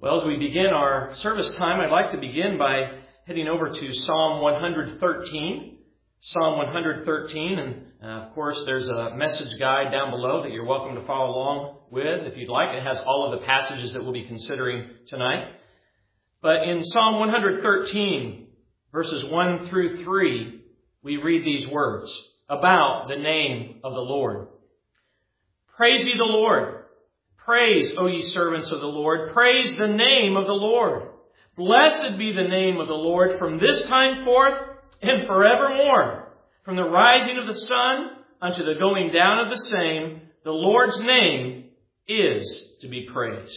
Well, as we begin our service time, I'd like to begin by heading over to Psalm 113. Psalm 113, and of course there's a message guide down below that you're welcome to follow along with if you'd like. It has all of the passages that we'll be considering tonight. But in Psalm 113, verses 1 through 3, we read these words about the name of the Lord. Praise ye the Lord. Praise, O ye servants of the Lord. Praise the name of the Lord. Blessed be the name of the Lord from this time forth and forevermore. From the rising of the sun unto the going down of the same, the Lord's name is to be praised.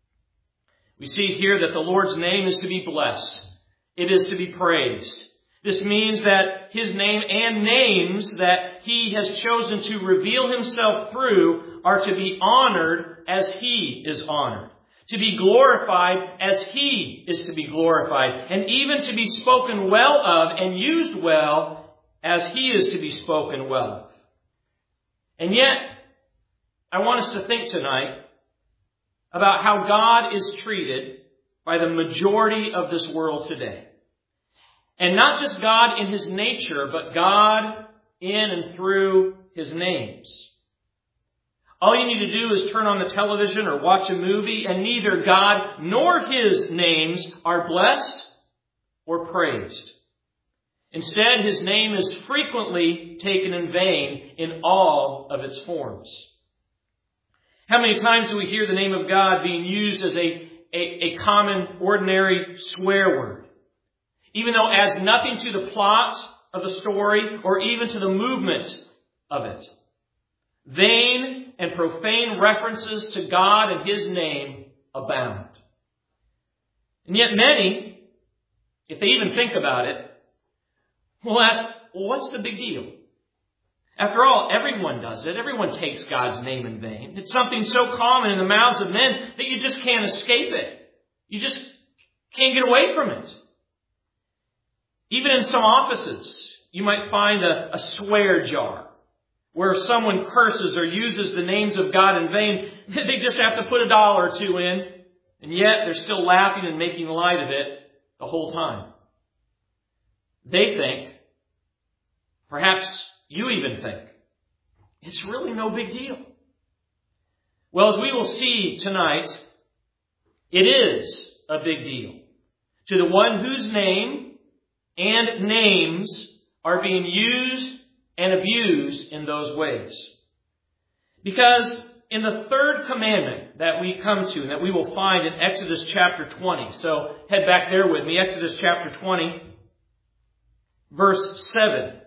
We see here that the Lord's name is to be blessed. It is to be praised. This means that His name and names that He has chosen to reveal Himself through are to be honored as He is honored, to be glorified as He is to be glorified, and even to be spoken well of and used well as He is to be spoken well of. And yet, I want us to think tonight about how God is treated by the majority of this world today. And not just God in His nature, but God in and through His names. All you need to do is turn on the television or watch a movie, and neither God nor His names are blessed or praised. Instead, His name is frequently taken in vain in all of its forms. How many times do we hear the name of God being used as a common, ordinary swear word? Even though it adds nothing to the plot of the story or even to the movement of it. Vain and profane references to God and His name abound. And yet many, if they even think about it, will ask, well, what's the big deal? After all, everyone does it. Everyone takes God's name in vain. It's something so common in the mouths of men that you just can't escape it. You just can't get away from it. Even in some offices, you might find a swear jar where if someone curses or uses the names of God in vain, they just have to put $1 or $2 in, and yet they're still laughing and making light of it the whole time. They think, perhaps you even think, it's really no big deal. Well, as we will see tonight, it is a big deal to the one whose name and names are being used and abused in those ways. Because in the third commandment that we come to, and that we will find in Exodus chapter 20, so head back there with me, Exodus chapter 20, verse 7.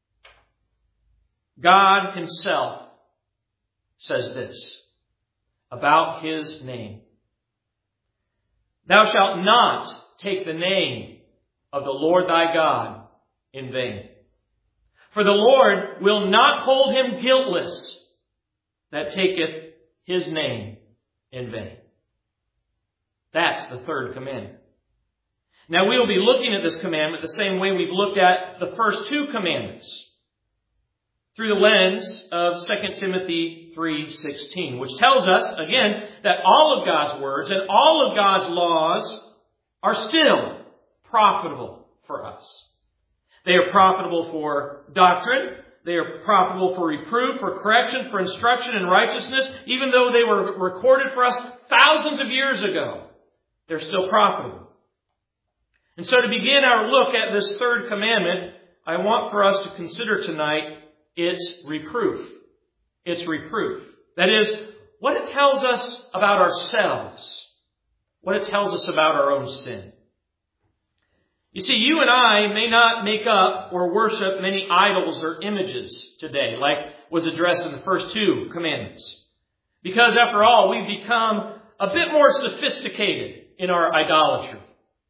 God Himself says this about His name. Thou shalt not take the name of the Lord thy God in vain. For the Lord will not hold him guiltless that taketh His name in vain. That's the third commandment. Now we will be looking at this commandment the same way we've looked at the first two commandments, through the lens of 2 Timothy 3:16, which tells us, again, that all of God's words and all of God's laws are still profitable for us. They are profitable for doctrine. They are profitable for reproof, for correction, for instruction in righteousness. Even though they were recorded for us thousands of years ago, they're still profitable. And so to begin our look at this third commandment, I want for us to consider tonight its reproof. Its reproof. That is, what it tells us about ourselves. What it tells us about our own sin. You see, you and I may not make up or worship many idols or images today, like was addressed in the first two commandments. Because after all, we've become a bit more sophisticated in our idolatry.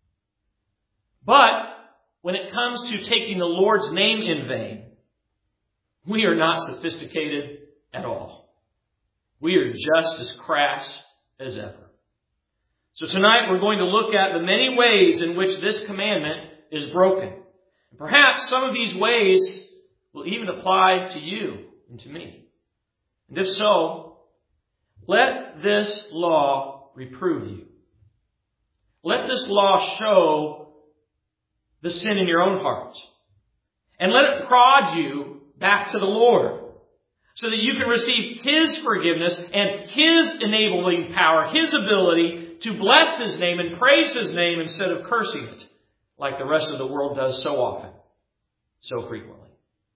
But when it comes to taking the Lord's name in vain, we are not sophisticated at all. We are just as crass as ever. So tonight we're going to look at the many ways in which this commandment is broken. Perhaps some of these ways will even apply to you and to me. And if so, let this law reprove you. let this law show the sin in your own heart. And let it prod you back to the Lord, so that you can receive His forgiveness and His enabling power, His ability to bless His name and praise His name instead of cursing it, like the rest of the world does so often, so frequently.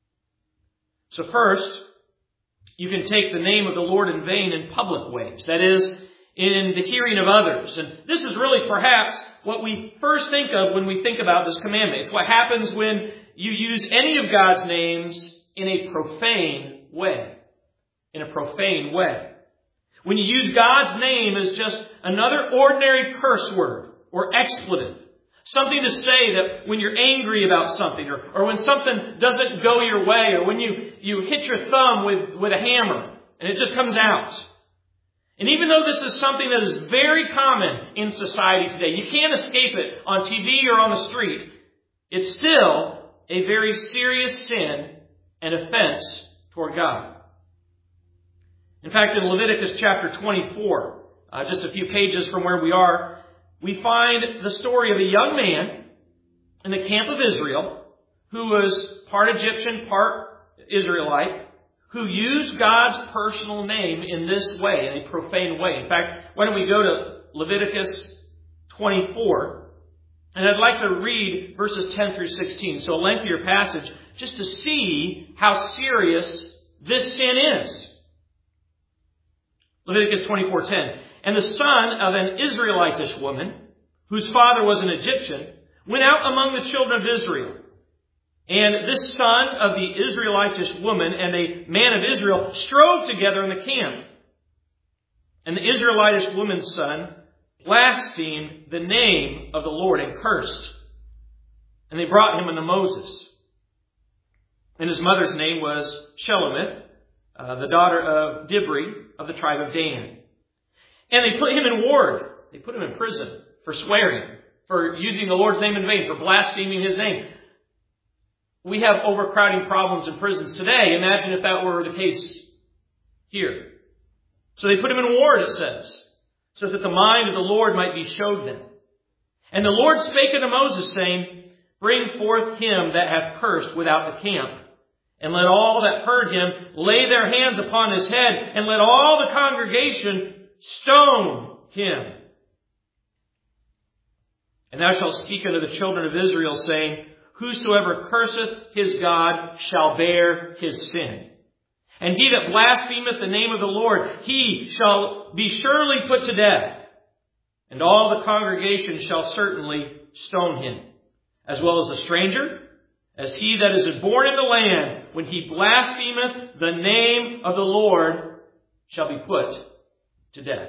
So first, you can take the name of the Lord in vain in public ways. That is, in the hearing of others. And this is really perhaps what we first think of when we think about this commandment. It's what happens when you use any of God's names in a profane way. In a profane way. When you use God's name as just another ordinary curse word or expletive. Something to say that when you're angry about something, or when something doesn't go your way, or when you hit your thumb with a hammer and it just comes out. And even though this is something that is very common in society today, you can't escape it on TV or on the street, it's still a very serious sin and offense toward God. In fact, in Leviticus chapter 24, just a few pages from where we are, we find the story of a young man in the camp of Israel who was part Egyptian, part Israelite, who used God's personal name in this way, in a profane way. In fact, why don't we go to Leviticus 24, and I'd like to read verses 10 through 16, so a lengthier passage, just to see how serious this sin is. Leviticus 24:10. And the son of an Israelitish woman, whose father was an Egyptian, went out among the children of Israel. And this son of the Israelitish woman and a man of Israel strove together in the camp. And the Israelitish woman's son blasphemed the name of the Lord and cursed. And they brought him unto Moses. And his mother's name was Shelomith, the daughter of Dibri of the tribe of Dan. And they put him in ward. They put him in prison for swearing, for using the Lord's name in vain, for blaspheming His name. We have overcrowding problems in prisons today. Imagine if that were the case here. So they put him in ward, it says, so that the mind of the Lord might be showed them. And the Lord spake unto Moses, saying, Bring forth him that hath cursed without the camp. And let all that heard him lay their hands upon his head, and let all the congregation stone him. And thou shalt speak unto the children of Israel, saying, Whosoever curseth his God shall bear his sin. And he that blasphemeth the name of the Lord, he shall be surely put to death. And all the congregation shall certainly stone him, as well as a stranger, as he that is born in the land, when he blasphemeth the name of the Lord, shall be put to death.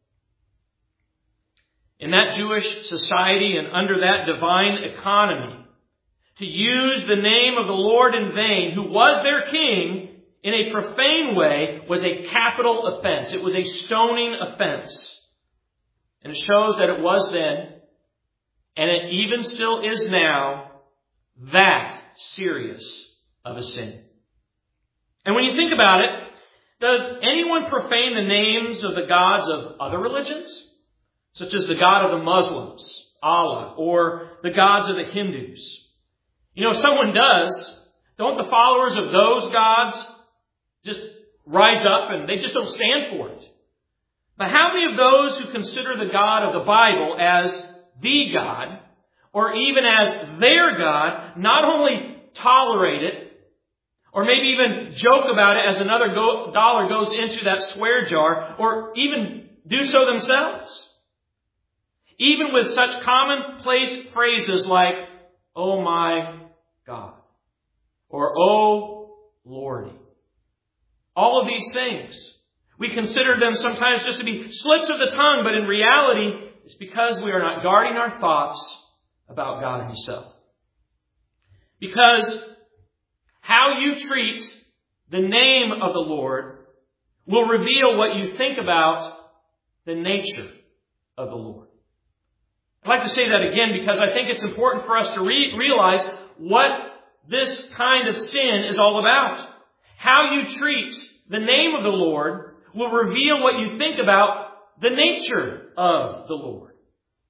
In that Jewish society and under that divine economy, to use the name of the Lord in vain, who was their king, in a profane way, was a capital offense. It was a stoning offense. And it shows that it was then, and it even still is now, that serious of a sin. And when you think about it, does anyone profane the names of the gods of other religions? Such as the God of the Muslims, Allah, or the gods of the Hindus. You know, if someone does, don't the followers of those gods just rise up and they just don't stand for it? But how many of those who consider the God of the Bible as the God, or even as their God, not only tolerate it, or maybe even joke about it as another dollar goes into that swear jar, or even do so themselves? Even with such commonplace phrases like, oh my God, or oh Lordy. All of these things, we consider them sometimes just to be slips of the tongue, but in reality, it's because we are not guarding our thoughts about God Himself. Because how you treat the name of the Lord will reveal what you think about the nature of the Lord. I'd like to say that again because I think it's important for us to realize what this kind of sin is all about. How you treat the name of the Lord will reveal what you think about the nature of the Lord.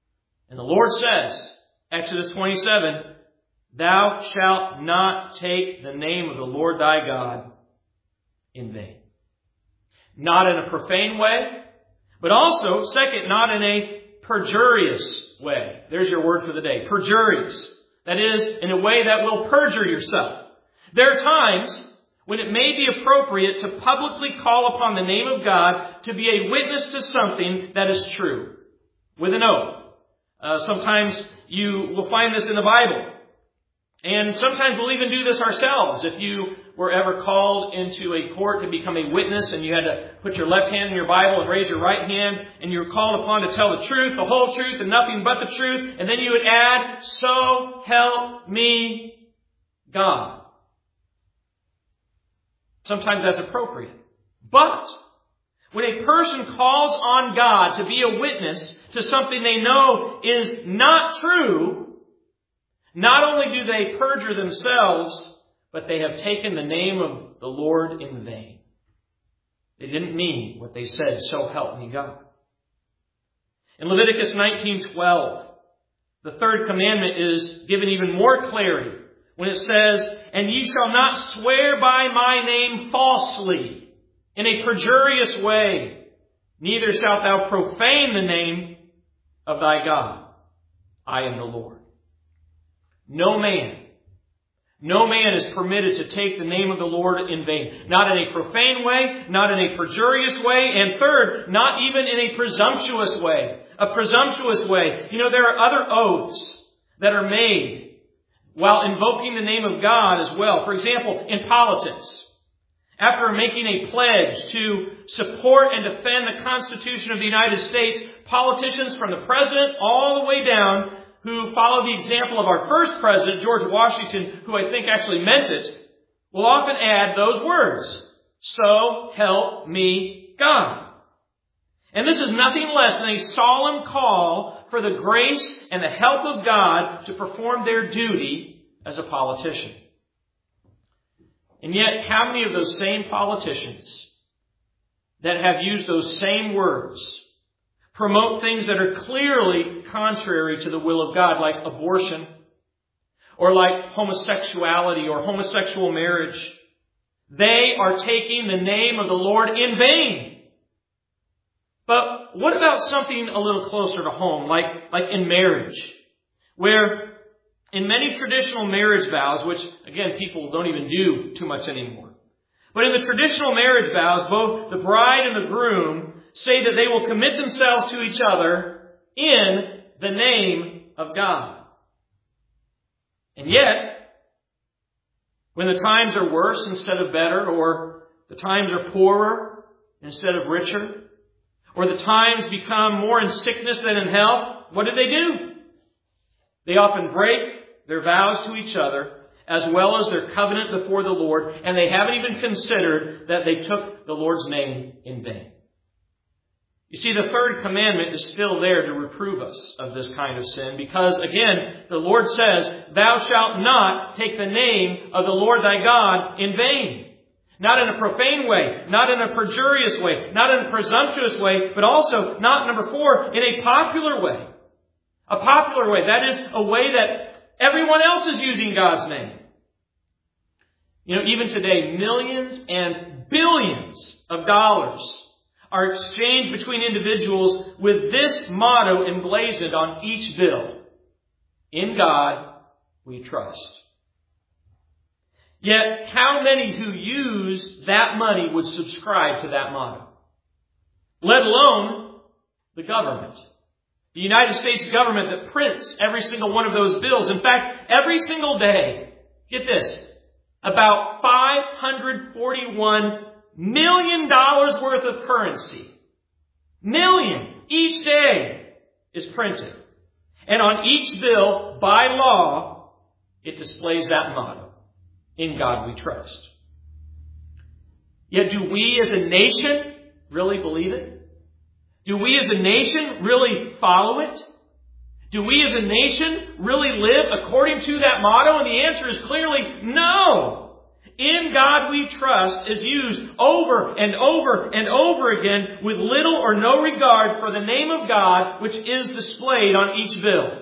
And the Lord says, Exodus 27, "Thou shalt not take the name of the Lord thy God in vain." Not in a profane way, but also, second, not in a perjurious way. There's your word for the day. Perjurious. That is, in a way that will perjure yourself. There are times when it may be appropriate to publicly call upon the name of God to be a witness to something that is true, with an oath. Sometimes you will find this in the Bible. And sometimes we'll even do this ourselves. If you were ever called into a court to become a witness and you had to put your left hand in your Bible and raise your right hand and you were called upon to tell the truth, the whole truth, and nothing but the truth, and then you would add, "So help me God." Sometimes that's appropriate. But when a person calls on God to be a witness to something they know is not true, not only do they perjure themselves, but they have taken the name of the Lord in vain. They didn't mean what they said, "So help me God." In Leviticus 19:12, the third commandment is given even more clarity when it says, "And ye shall not swear by my name falsely in a perjurious way, neither shalt thou profane the name of thy God. I am the Lord." No man is permitted to take the name of the Lord in vain. Not in a profane way, not in a perjurious way, and third, not even in a presumptuous way. A presumptuous way. You know, there are other oaths that are made while invoking the name of God as well. For example, in politics. After making a pledge to support and defend the Constitution of the United States, politicians from the president all the way down who follow the example of our first president, George Washington, who I think actually meant it, will often add those words, "So help me God." And this is nothing less than a solemn call for the grace and the help of God to perform their duty as a politician. And yet, how many of those same politicians that have used those same words promote things that are clearly contrary to the will of God, like abortion, or like homosexuality or homosexual marriage? They are taking the name of the Lord in vain. But what about something a little closer to home, like in marriage, where in many traditional marriage vows, which again people don't even do too much anymore, but in the traditional marriage vows, both the bride and the groom say that they will commit themselves to each other in the name of God. And yet, when the times are worse instead of better, or the times are poorer instead of richer, or the times become more in sickness than in health, what do? They often break their vows to each other, as well as their covenant before the Lord, and they haven't even considered that they took the Lord's name in vain. You see, the third commandment is still there to reprove us of this kind of sin, because again, the Lord says, "Thou shalt not take the name of the Lord thy God in vain." Not in a profane way, not in a perjurious way, not in a presumptuous way, but also, not number 4, in a popular way. A popular way. That is a way that everyone else is using God's name. You know, even today, millions and billions of dollars are exchanged between individuals with this motto emblazoned on each bill: "In God we trust." Yet, how many who use that money would subscribe to that motto? Let alone the government. The United States government that prints every single one of those bills. In fact, every single day, get this, about $541 million worth of currency. Million each day is printed. And on each bill, by law, it displays that motto: "In God we trust." Yet do we as a nation really believe it? Do we as a nation really follow it? Do we as a nation really live according to that motto? And the answer is clearly no. "In God we trust" is used over and over and over again with little or no regard for the name of God which is displayed on each bill.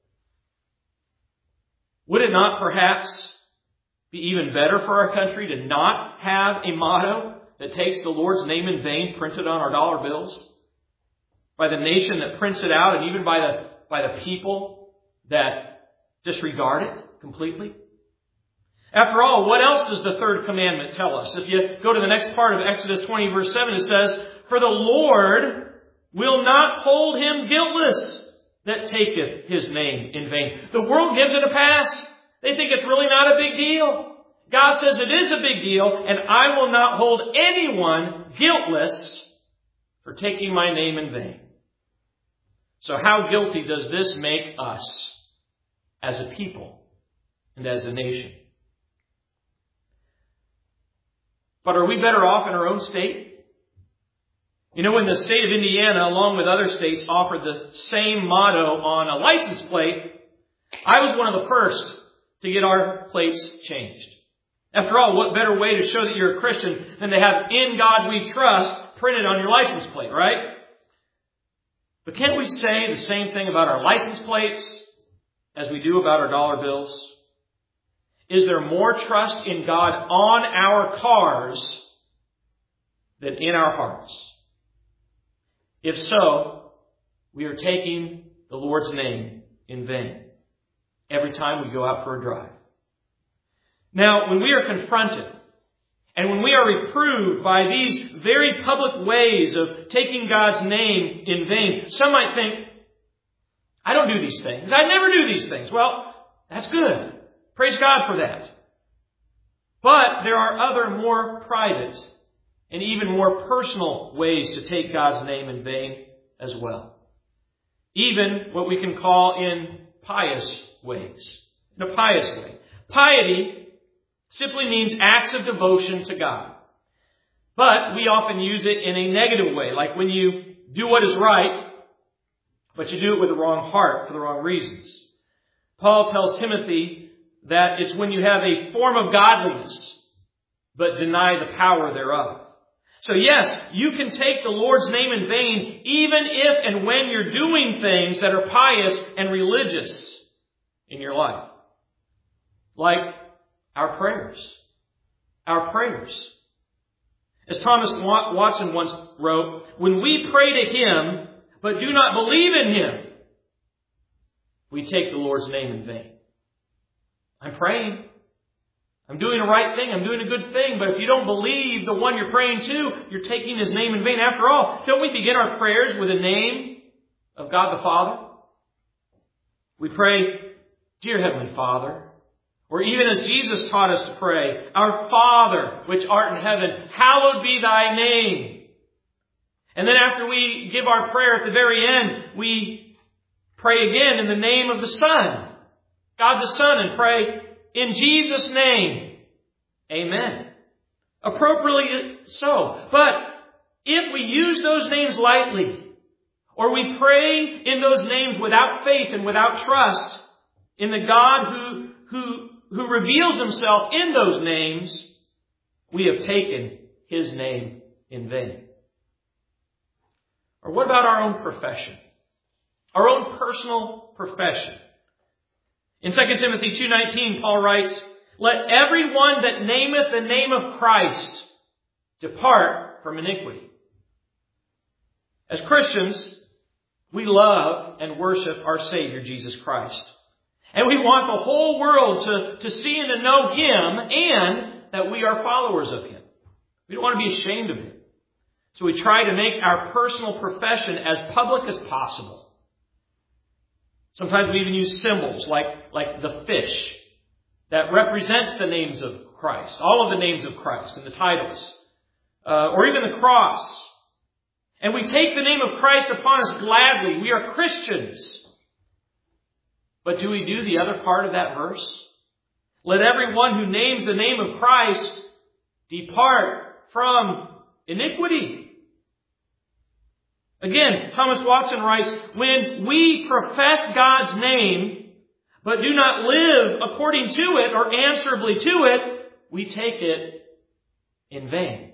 Would it not perhaps be even better for our country to not have a motto that takes the Lord's name in vain printed on our dollar bills? By the nation that prints it out, and even by the people that disregard it completely? After all, what else does the third commandment tell us? If you go to the next part of Exodus 20 verse 7, it says, "For the Lord will not hold him guiltless that taketh his name in vain." The world gives it a pass. They think it's really not a big deal. God says it is a big deal, and I will not hold anyone guiltless for taking my name in vain. So how guilty does this make us as a people and as a nation? But are we better off in our own state? You know, when the state of Indiana, along with other states, offered the same motto on a license plate, I was one of the first to get our plates changed. After all, what better way to show that you're a Christian than to have "In God we trust" printed on your license plate, right? But can't we say the same thing about our license plates as we do about our dollar bills? Is there more trust in God on our cars than in our hearts? If so, we are taking the Lord's name in vain every time we go out for a drive. Now, when we are confronted and when we are reproved by these very public ways of taking God's name in vain, some might think, "I don't do these things. I never do these things." Well, that's good. Praise God for that. But there are other more private and even more personal ways to take God's name in vain as well. Even what we can call in pious ways. In a pious way. Piety simply means acts of devotion to God. But we often use it in a negative way, like when you do what is right, but you do it with the wrong heart for the wrong reasons. Paul tells Timothy that it's when you have a form of godliness, but deny the power thereof. So yes, you can take the Lord's name in vain, even if and when you're doing things that are pious and religious in your life. Like our prayers. Our prayers. As Thomas Watson once wrote, when we pray to Him, but do not believe in Him, we take the Lord's name in vain. I'm praying. I'm doing the right thing. I'm doing a good thing. But if you don't believe the one you're praying to, you're taking His name in vain. After all, don't we begin our prayers with the name of God the Father? We pray, "Dear Heavenly Father," or even as Jesus taught us to pray, "Our Father, which art in heaven, hallowed be thy name." And then after we give our prayer at the very end, we pray again in the name of the Son, God the Son, and pray, "In Jesus' name, amen." Appropriately so. But if we use those names lightly, or we pray in those names without faith and without trust in the God who reveals Himself in those names, we have taken His name in vain. Or what about our own profession? Our own personal profession. In 2 Timothy 2:19, Paul writes, "Let everyone that nameth the name of Christ depart from iniquity." As Christians, we love and worship our Savior, Jesus Christ. And we want the whole world to see and to know Him, and that we are followers of Him. We don't want to be ashamed of Him. So we try to make our personal profession as public as possible. Sometimes we even use symbols like the fish that represents the names of Christ, all of the names of Christ and the titles, or even the cross. And we take the name of Christ upon us gladly. We are Christians. But do we do the other part of that verse? Let everyone who names the name of Christ depart from iniquity. Again, Thomas Watson writes, when we profess God's name, but do not live according to it or answerably to it, we take it in vain.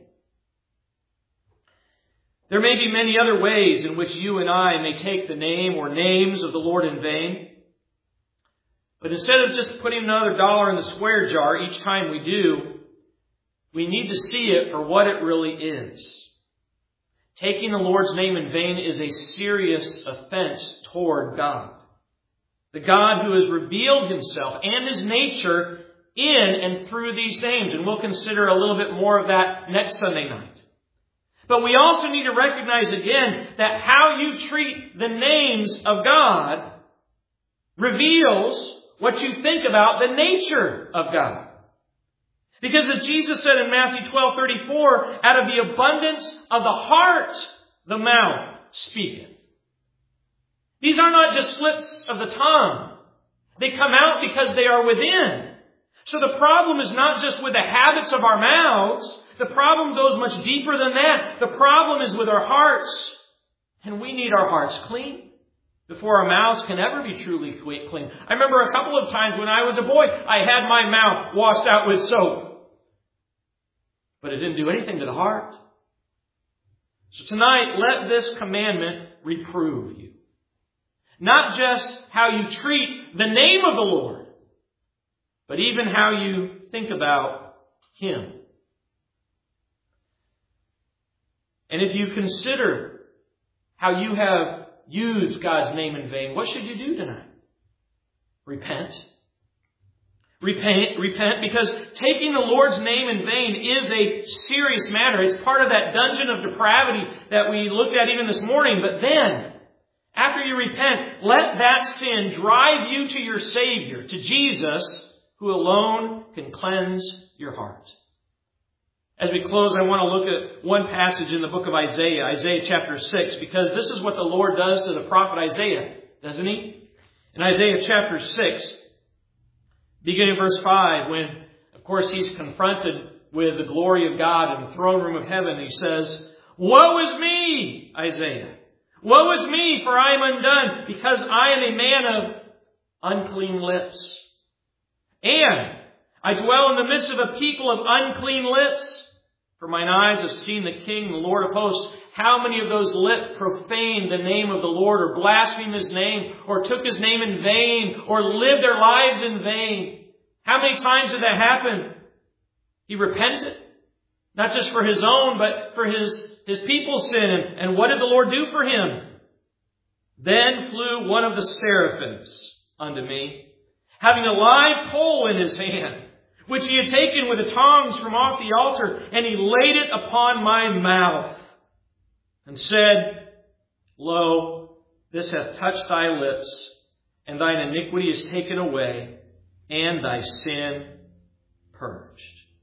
There may be many other ways in which you and I may take the name or names of the Lord in vain. But instead of just putting another dollar in the square jar each time we do, we need to see it for what it really is. Taking the Lord's name in vain is a serious offense toward God. The God who has revealed Himself and His nature in and through these names. And we'll consider a little bit more of that next Sunday night. But we also need to recognize again that how you treat the names of God reveals what you think about the nature of God. Because as Jesus said in Matthew 12:34, out of the abundance of the heart, the mouth speaketh. These are not just slips of the tongue. They come out because they are within. So the problem is not just with the habits of our mouths. The problem goes much deeper than that. The problem is with our hearts. And we need our hearts clean before our mouths can ever be truly clean. I remember a couple of times when I was a boy, I had my mouth washed out with soap. But it didn't do anything to the heart. So tonight, let this commandment reprove you. Not just how you treat the name of the Lord, but even how you think about Him. And if you consider how you have used God's name in vain, what should you do tonight? Repent. Repent, because taking the Lord's name in vain is a serious matter. It's part of that dungeon of depravity that we looked at even this morning. But then, after you repent, let that sin drive you to your Savior, to Jesus, who alone can cleanse your heart. As we close, I want to look at one passage in the book of Isaiah, Isaiah chapter 6, because this is what the Lord does to the prophet Isaiah, doesn't He? In Isaiah chapter 6, beginning in verse 5, when, of course, he's confronted with the glory of God in the throne room of heaven, he says, "Woe is me, Isaiah! Woe is me, for I am undone, because I am a man of unclean lips. And I dwell in the midst of a people of unclean lips. For mine eyes have seen the King, the Lord of hosts." How many of those lips profaned the name of the Lord, or blasphemed His name, or took His name in vain, or lived their lives in vain? How many times did that happen? He repented. Not just for his own, but for his people's sin. And what did the Lord do for him? Then flew one of the seraphims unto me, having a live coal in his hand, which he had taken with the tongs from off the altar, and he laid it upon my mouth, and said, Lo, this hath touched thy lips, and thine iniquity is taken away, and thy sin purged.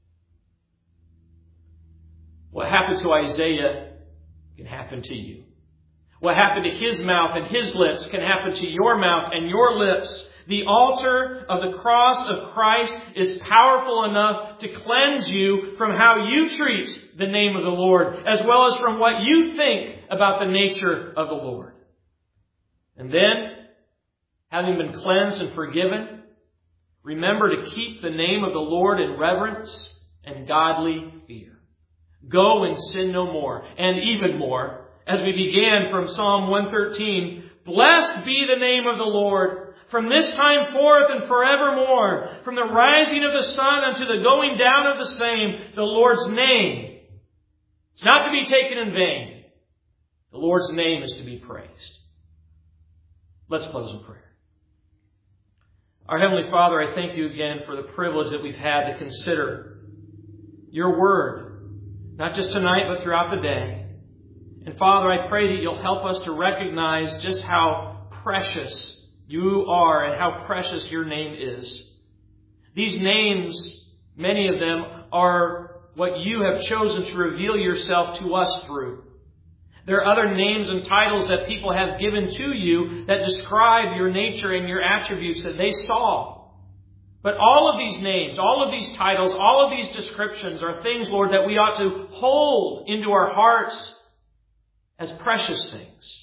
What happened to Isaiah can happen to you. What happened to his mouth and his lips can happen to your mouth and your lips. The altar of the cross of Christ is powerful enough to cleanse you from how you treat the name of the Lord, as well as from what you think about the nature of the Lord. And then, having been cleansed and forgiven, remember to keep the name of the Lord in reverence and godly fear. Go and sin no more. And even more, as we began from Psalm 113, blessed be the name of the Lord, from this time forth and forevermore, from the rising of the sun unto the going down of the same, the Lord's name is not to be taken in vain. The Lord's name is to be praised. Let's close in prayer. Our Heavenly Father, I thank you again for the privilege that we've had to consider your word, not just tonight, but throughout the day. And Father, I pray that you'll help us to recognize just how precious you are and how precious your name is. These names, many of them, are what you have chosen to reveal yourself to us through. There are other names and titles that people have given to you that describe your nature and your attributes that they saw. But all of these names, all of these titles, all of these descriptions are things, Lord, that we ought to hold into our hearts as precious things.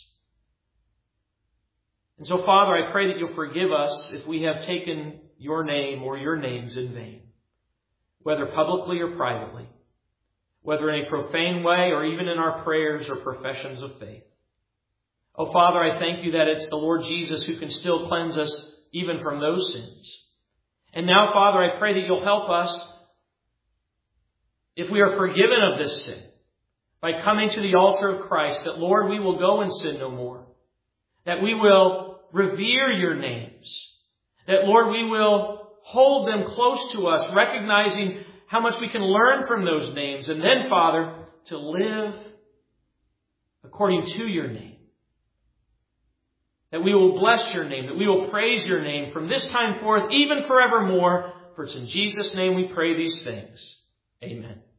And so, Father, I pray that you'll forgive us if we have taken your name or your names in vain. whether publicly or privately, whether in a profane way or even in our prayers or professions of faith. Oh, Father, I thank you that it's the Lord Jesus who can still cleanse us even from those sins. And now, Father, I pray that you'll help us, if we are forgiven of this sin, by coming to the altar of Christ, that, Lord, we will go and sin no more. That we will revere your names. That, Lord, we will hold them close to us, recognizing how much we can learn from those names. And then, Father, to live according to your name. That we will bless your name, that we will praise your name from this time forth, even forevermore. For it's in Jesus' name we pray these things. Amen.